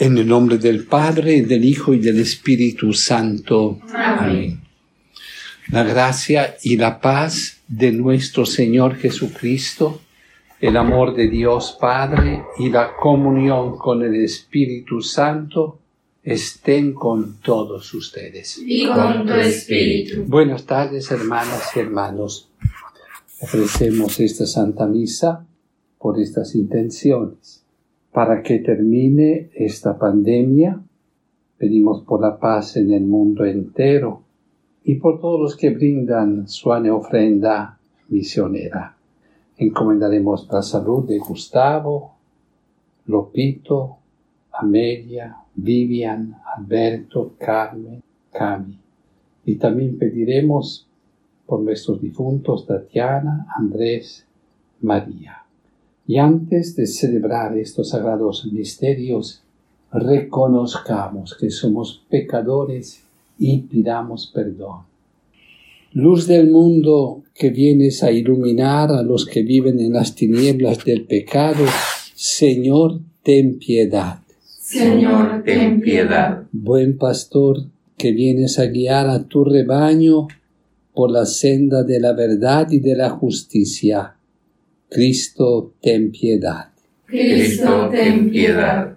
En el nombre del Padre, del Hijo y del Espíritu Santo. Amén. La gracia y la paz de nuestro Señor Jesucristo, el amor de Dios Padre y la comunión con el Espíritu Santo estén con todos ustedes. Y con tu espíritu. Buenas tardes, hermanas y hermanos. Ofrecemos esta Santa Misa por estas intenciones. Para que termine esta pandemia, pedimos por la paz en el mundo entero y por todos los que brindan su ofrenda misionera. Encomendaremos la salud de Gustavo, Lopito, Amelia, Vivian, Alberto, Carmen, Cami. Y también pediremos por nuestros difuntos Tatiana, Andrés, María. Y antes de celebrar estos sagrados misterios, reconozcamos que somos pecadores y pidamos perdón. Luz del mundo, que vienes a iluminar a los que viven en las tinieblas del pecado, Señor, ten piedad. Señor, ten piedad. Buen pastor, que vienes a guiar a tu rebaño por la senda de la verdad y de la justicia, Cristo, ten piedad. Cristo, ten piedad.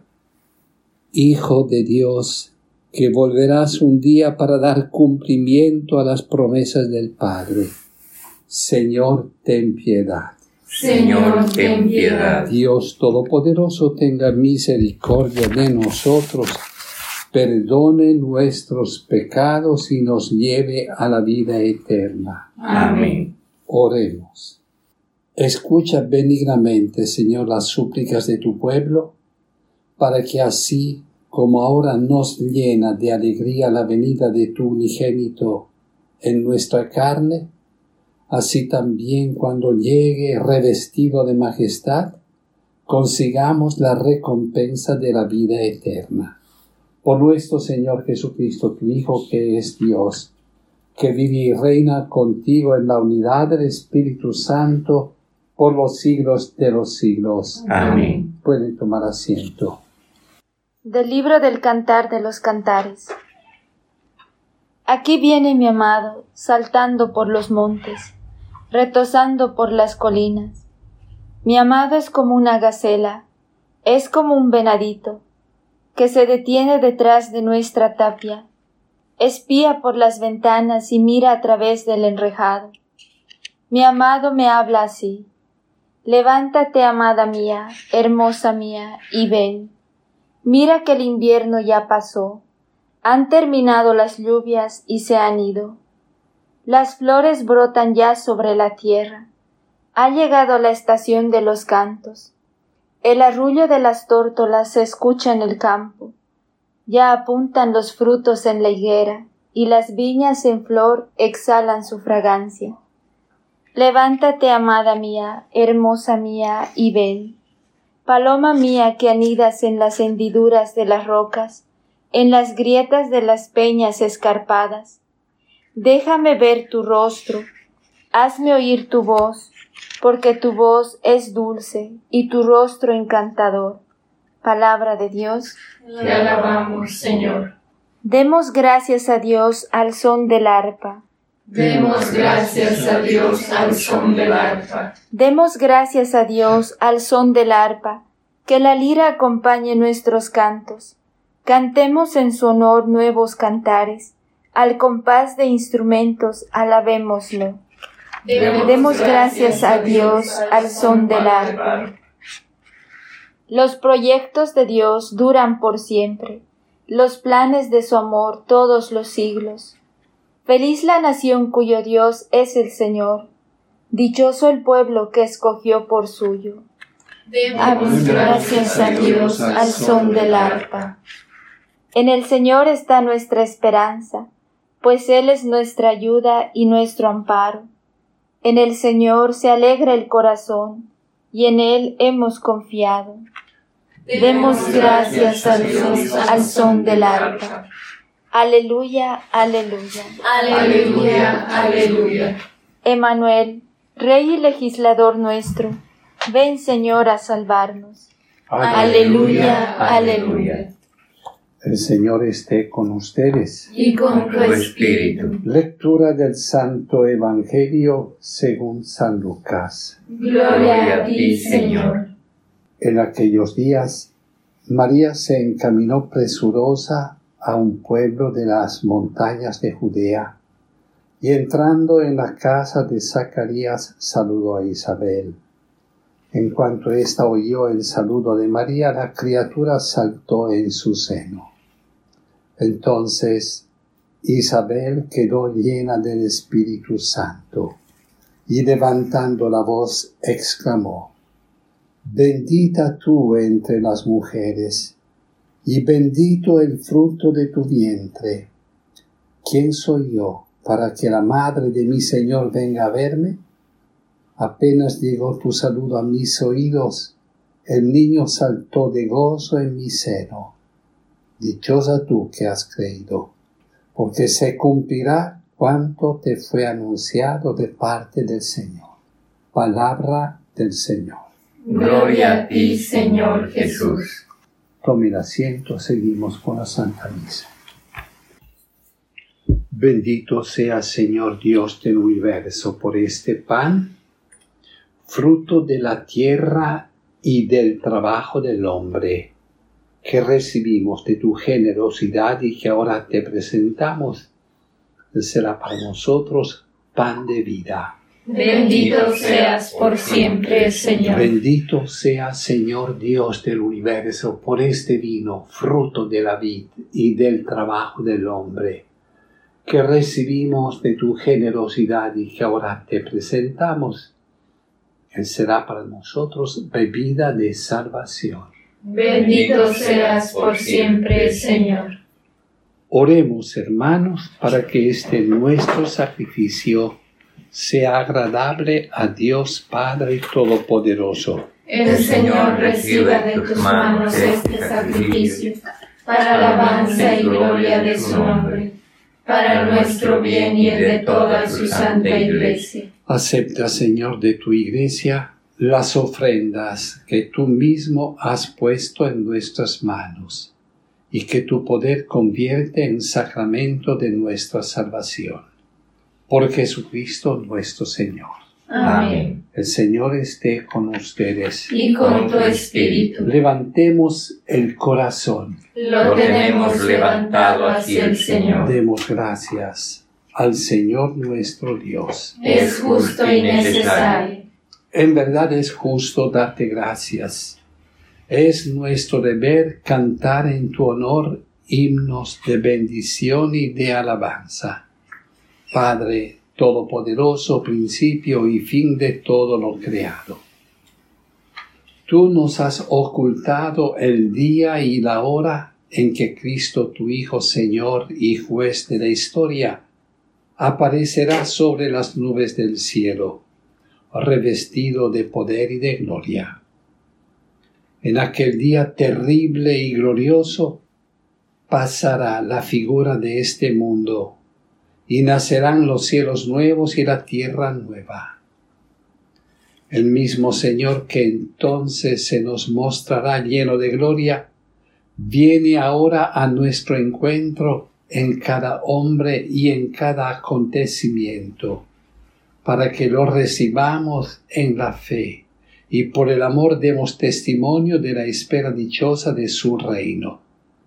Hijo de Dios, que volverás un día para dar cumplimiento a las promesas del Padre, Señor, ten piedad. Señor, ten piedad. Dios Todopoderoso, tenga misericordia de nosotros, perdone nuestros pecados y nos lleve a la vida eterna. Amén. Oremos. Escucha benignamente, Señor, las súplicas de tu pueblo, para que así como ahora nos llena de alegría la venida de tu unigénito en nuestra carne, así también cuando llegue revestido de majestad, consigamos la recompensa de la vida eterna. Por nuestro Señor Jesucristo, tu Hijo, que es Dios, que vive y reina contigo en la unidad del Espíritu Santo, por los siglos de los siglos. Amén. Pueden tomar asiento. Del libro del Cantar de los Cantares. Aquí viene mi amado, saltando por los montes, retozando por las colinas. Mi amado es como una gacela, es como un venadito, que se detiene detrás de nuestra tapia, espía por las ventanas y mira a través del enrejado. Mi amado me habla así: levántate, amada mía, hermosa mía, y ven. Mira que el invierno ya pasó, han terminado las lluvias y se han ido. Las flores brotan ya sobre la tierra, ha llegado la estación de los cantos. El arrullo de las tórtolas se escucha en el campo, ya apuntan los frutos en la higuera, y las viñas en flor exhalan su fragancia. Levántate, amada mía, hermosa mía, y ven. Paloma mía que anidas en las hendiduras de las rocas, en las grietas de las peñas escarpadas. Déjame ver tu rostro, hazme oír tu voz, porque tu voz es dulce y tu rostro encantador. Palabra de Dios. Te alabamos, Señor. Demos gracias a Dios al son del arpa. Demos gracias a Dios al son del arpa. Demos gracias a Dios al son del arpa, que la lira acompañe nuestros cantos. Cantemos en su honor nuevos cantares, al compás de instrumentos alabémoslo. Demos gracias a Dios al son del arpa. Los proyectos de Dios duran por siempre, los planes de su amor todos los siglos. Feliz la nación cuyo Dios es el Señor, dichoso el pueblo que escogió por suyo. Demos gracias a Dios al son del arpa. En el Señor está nuestra esperanza, pues Él es nuestra ayuda y nuestro amparo. En el Señor se alegra el corazón, y en Él hemos confiado. Demos gracias a Dios al son del arpa. Aleluya, aleluya. Aleluya, aleluya. Emmanuel, Rey y legislador nuestro, ven, Señor, a salvarnos. Aleluya, aleluya. El Señor esté con ustedes. Y con tu espíritu. Lectura del Santo Evangelio según San Lucas. Gloria a ti, Señor. En aquellos días, María se encaminó presurosa a un pueblo de las montañas de Judea, y entrando en la casa de Zacarías saludó a Isabel. En cuanto ésta oyó el saludo de María, la criatura saltó en su seno. Entonces Isabel quedó llena del Espíritu Santo, y levantando la voz exclamó: Bendita tú entre las mujeres, y bendito el fruto de tu vientre. ¿Quién soy yo para que la madre de mi Señor venga a verme? Apenas llegó tu saludo a mis oídos, el niño saltó de gozo en mi seno. Dichosa tú que has creído, porque se cumplirá cuanto te fue anunciado de parte del Señor. Palabra del Señor. Gloria a ti, Señor Jesús. Tomen asiento, seguimos con la Santa Misa. Bendito sea, Señor Dios del universo, por este pan, fruto de la tierra y del trabajo del hombre, que recibimos de tu generosidad y que ahora te presentamos. Será para nosotros pan de vida. Bendito seas por siempre, Señor. Bendito sea, Señor Dios del universo, por este vino, fruto de la vid y del trabajo del hombre, que recibimos de tu generosidad y que ahora te presentamos. Él será para nosotros bebida de salvación. Bendito seas por siempre, Señor. Oremos, hermanos, para que este nuestro sacrificio sea agradable a Dios Padre Todopoderoso. El Señor reciba de tus manos este sacrificio, para alabanza y gloria de su nombre, para nuestro bien y el de toda su santa Iglesia. Acepta, Señor, de tu Iglesia las ofrendas que tú mismo has puesto en nuestras manos, y que tu poder convierte en sacramento de nuestra salvación. Por Jesucristo nuestro Señor. Amén. El Señor esté con ustedes. Y con tu espíritu. Levantemos el corazón. Lo tenemos levantado hacia el Señor. Demos gracias al Señor nuestro Dios. Es justo y necesario. En verdad es justo darte gracias. Es nuestro deber cantar en tu honor himnos de bendición y de alabanza. Padre Todopoderoso, principio y fin de todo lo creado. Tú nos has ocultado el día y la hora en que Cristo, tu Hijo, Señor y Juez de la historia, aparecerá sobre las nubes del cielo, revestido de poder y de gloria. En aquel día terrible y glorioso pasará la figura de este mundo, y nacerán los cielos nuevos y la tierra nueva. El mismo Señor que entonces se nos mostrará lleno de gloria, viene ahora a nuestro encuentro en cada hombre y en cada acontecimiento, para que lo recibamos en la fe y por el amor demos testimonio de la espera dichosa de su reino.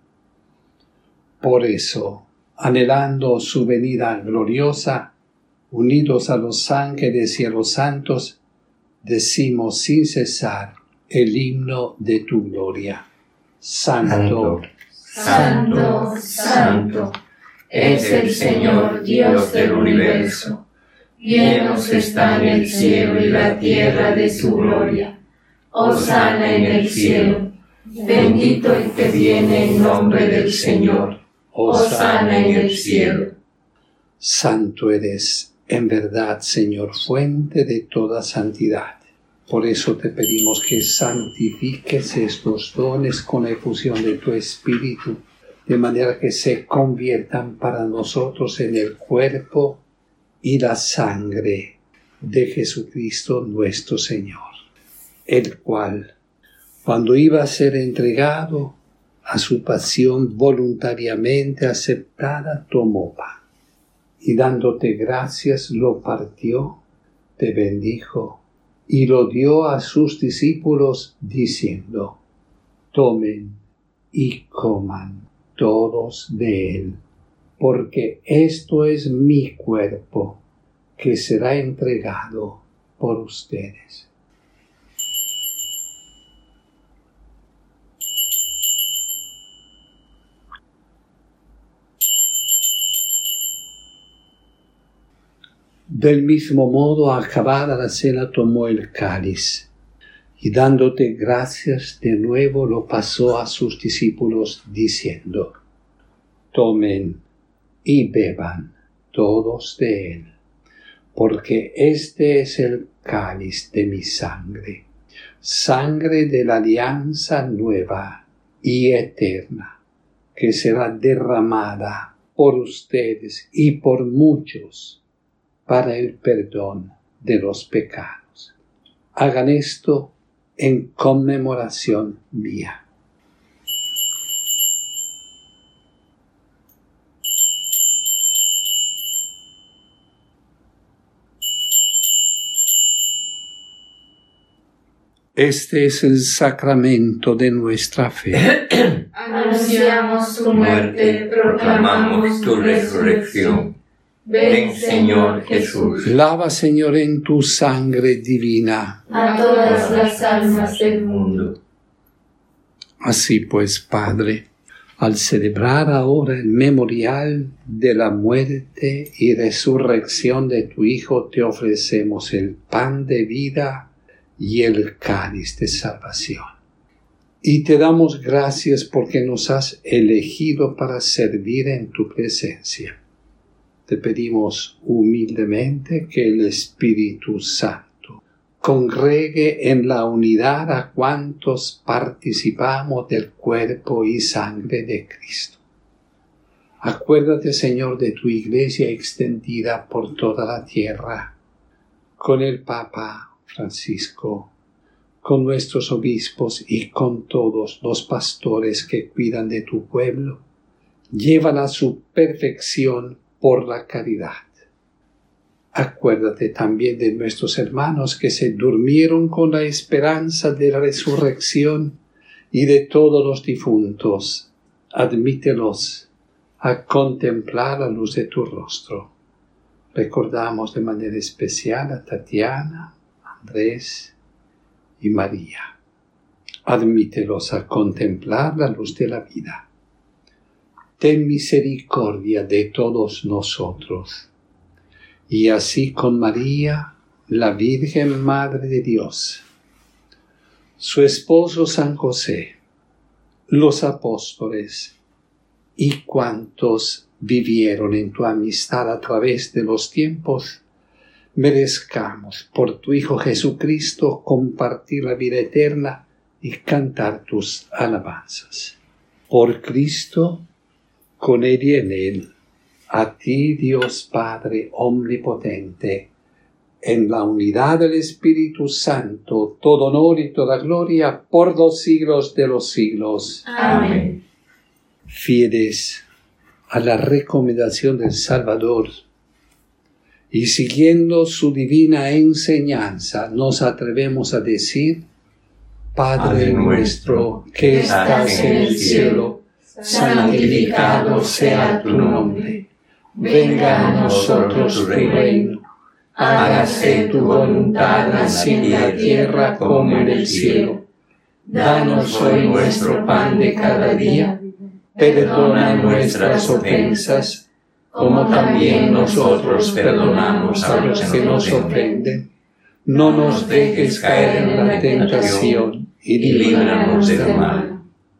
Por eso, anhelando su venida gloriosa, unidos a los ángeles y a los santos, decimos sin cesar el himno de tu gloria. Santo, Santo, Santo, es el Señor Dios del universo. Llenos están el cielo y la tierra de su gloria. Hosana en el cielo. Bendito el que viene en nombre del Señor. Hosana en el cielo. Santo eres, en verdad, Señor, fuente de toda santidad. Por eso te pedimos que santifiques estos dones con la efusión de tu Espíritu, de manera que se conviertan para nosotros en el cuerpo y la sangre de Jesucristo nuestro Señor, el cual, cuando iba a ser entregado, a su pasión voluntariamente aceptada, tomó pan y dándote gracias lo partió, te bendijo y lo dio a sus discípulos diciendo: tomen y coman todos de él, porque esto es mi cuerpo que será entregado por ustedes. Del mismo modo, acabada la cena, tomó el cáliz y dándote gracias de nuevo lo pasó a sus discípulos diciendo: tomen y beban todos de él, porque este es el cáliz de mi sangre, sangre de la alianza nueva y eterna, que será derramada por ustedes y por muchos para el perdón de los pecados. Hagan esto en conmemoración mía. Este es el sacramento de nuestra fe. Anunciamos tu muerte, proclamamos tu resurrección. Ven, Señor Jesús. Lava, Señor, en tu sangre divina a todas las almas del mundo. Así pues, Padre, al celebrar ahora el memorial de la muerte y resurrección de tu Hijo, te ofrecemos el pan de vida y el cáliz de salvación. Y te damos gracias porque nos has elegido para servir en tu presencia. Te pedimos humildemente que el Espíritu Santo congregue en la unidad a cuantos participamos del cuerpo y sangre de Cristo. Acuérdate, Señor, de tu Iglesia extendida por toda la tierra, con el Papa Francisco, con nuestros obispos y con todos los pastores que cuidan de tu pueblo. Llévala a su perfección por la caridad. Acuérdate también de nuestros hermanos que se durmieron con la esperanza de la resurrección y de todos los difuntos. Admítelos a contemplar la luz de tu rostro. Recordamos de manera especial a Tatiana, Andrés y María. Admítelos a contemplar la luz de la vida. Ten misericordia de todos nosotros, y así con María, la Virgen Madre de Dios, su esposo San José, los apóstoles y cuantos vivieron en tu amistad a través de los tiempos, merezcamos por tu Hijo Jesucristo compartir la vida eterna y cantar tus alabanzas. Por Cristo, con Él y en Él, a ti, Dios Padre omnipotente, en la unidad del Espíritu Santo, todo honor y toda gloria por los siglos de los siglos. Amén. Fieles a la recomendación del Salvador y siguiendo su divina enseñanza, nos atrevemos a decir: Padre nuestro que estás en el cielo, santificado sea tu nombre. Venga a nosotros tu reino. Hágase tu voluntad así en la tierra como en el cielo. Danos hoy nuestro pan de cada día. Perdona nuestras ofensas, como también nosotros perdonamos a los que nos ofenden. No nos dejes caer en la tentación y líbranos del mal.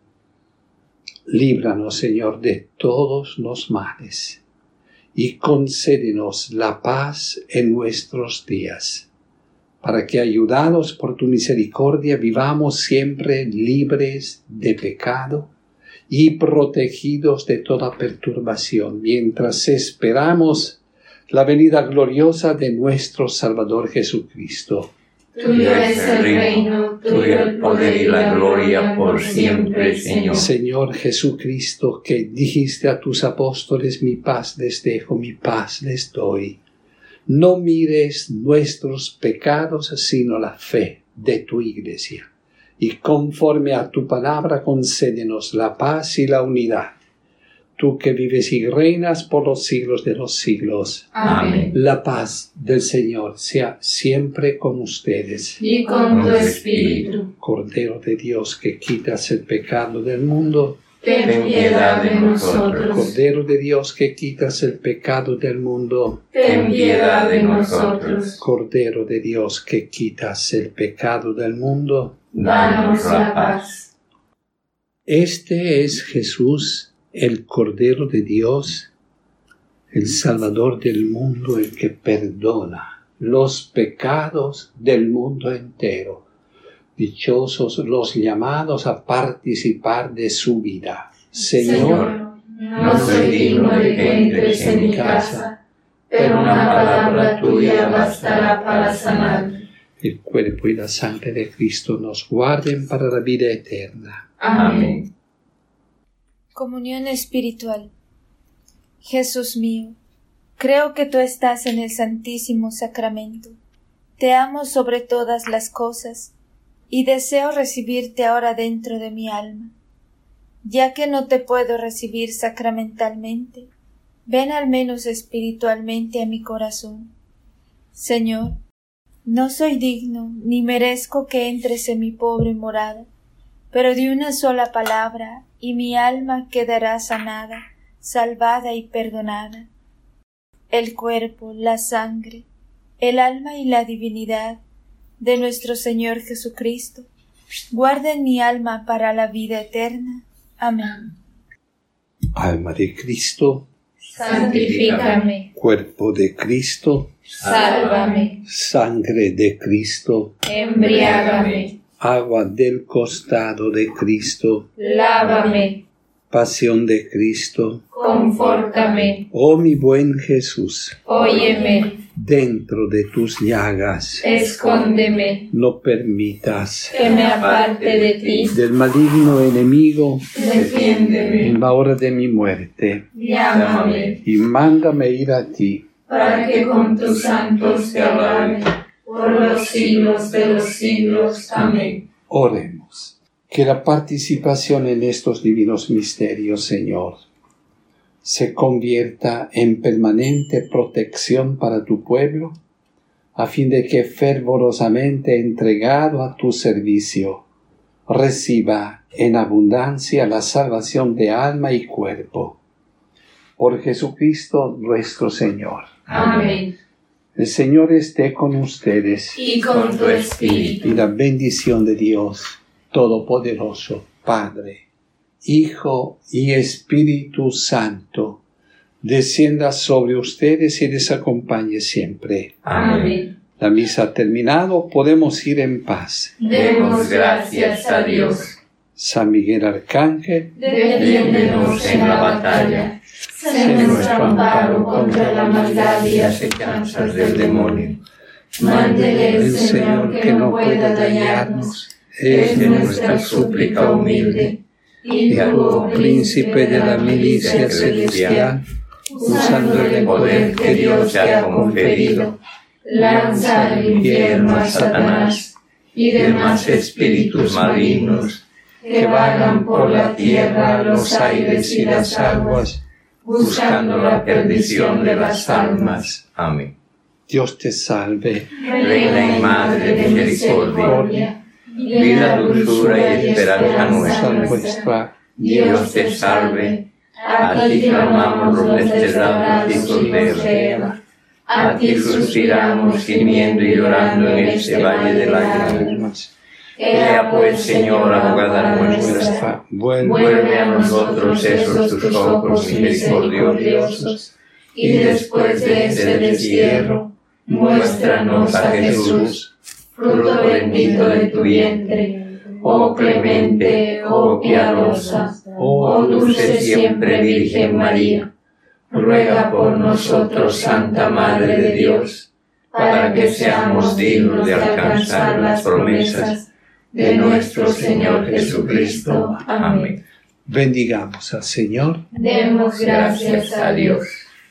Líbranos, Señor, de todos los males, y concédenos la paz en nuestros días, para que, ayudados por tu misericordia, vivamos siempre libres de pecado y protegidos de toda perturbación, mientras esperamos la venida gloriosa de nuestro Salvador Jesucristo. Tuyo es el reino, tuyo el poder y la gloria por siempre, Señor. Señor Jesucristo, que dijiste a tus apóstoles, mi paz les dejo, mi paz les doy. No mires nuestros pecados, sino la fe de tu Iglesia. Y conforme a tu palabra, concédenos la paz y la unidad. Tú que vives y reinas por los siglos de los siglos. Amén. La paz del Señor sea siempre con ustedes. Y con tu espíritu. Cordero de Dios, que quitas el pecado del mundo, Ten piedad de nosotros. Cordero de Dios, que quitas el pecado del mundo, Ten piedad de nosotros. Cordero de Dios, que quitas el pecado del mundo, Danos la paz. Este es Jesús, el Cordero de Dios, el Salvador del mundo, el que perdona los pecados del mundo entero. Dichosos los llamados a participar de su vida. Señor, no soy digno de que entres en mi casa, pero una palabra tuya bastará para sanar. el cuerpo y la sangre de Cristo nos guarden para la vida eterna. Amén. Comunión espiritual. Jesús mío, creo que tú estás en el Santísimo Sacramento. Te amo sobre todas las cosas y deseo recibirte ahora dentro de mi alma. Ya que no te puedo recibir sacramentalmente, ven al menos espiritualmente a mi corazón. Señor, no soy digno ni merezco que entres en mi pobre morada, pero de una sola palabra y mi alma quedará sanada, salvada y perdonada. El cuerpo, la sangre, el alma y la divinidad de nuestro Señor Jesucristo guarden mi alma para la vida eterna. Amén. Alma de Cristo, Santifícame, cuerpo de Cristo, sálvame, sangre de Cristo, embriágame, agua del costado de Cristo, lávame, pasión de Cristo. confórtame, Oh mi buen Jesús, óyeme, dentro de tus llagas, escóndeme, no permitas que me aparte de ti, del maligno enemigo defiéndeme, en la hora de mi muerte, llámame, y mándame ir a ti. para que con tus santos te alabe, por los siglos de los siglos. Amén. Oremos. Que la participación en estos divinos misterios, Señor, se convierta en permanente protección para tu pueblo, a fin de que fervorosamente entregado a tu servicio, reciba en abundancia la salvación de alma y cuerpo. Por Jesucristo nuestro Señor. Amén. El Señor esté con ustedes, Y con tu espíritu. y la bendición de Dios Todopoderoso, Padre, Hijo y Espíritu Santo, descienda sobre ustedes y les acompañe siempre. Amén. La misa ha terminado, podemos ir en paz. Demos gracias a Dios. San Miguel Arcángel, Defiéndenos en la batalla. Sé nuestro amparo contra la maldad y acechanzas del demonio. Mándele el Señor que no pueda dañarnos. Es nuestra súplica humilde. Y tú, oh príncipe de la milicia celestial, usando el poder que Dios te ha conferido, lanza al infierno a Satanás y demás espíritus malignos que vagan por la tierra, los aires y las aguas, buscando la perdición de las almas. Amén. Dios te salve, Reina y Madre de misericordia, vida, dulzura y esperanza nuestra, Dios te salve. A ti clamamos los desterrados hijos de Eva. A ti suspiramos gimiendo y llorando en este valle de lágrimas. Ea pues, Señor, abogada nuestra, vuelve a nosotros esos tus ojos misericordiosos, y después de ese destierro, muéstranos a Jesús, fruto bendito de tu vientre. Oh clemente, oh piadosa, oh dulce siempre Virgen María, ruega por nosotros, Santa Madre de Dios, para que seamos dignos de alcanzar las promesas de nuestro Señor Jesucristo. Amén. Bendigamos al Señor. Demos gracias a Dios.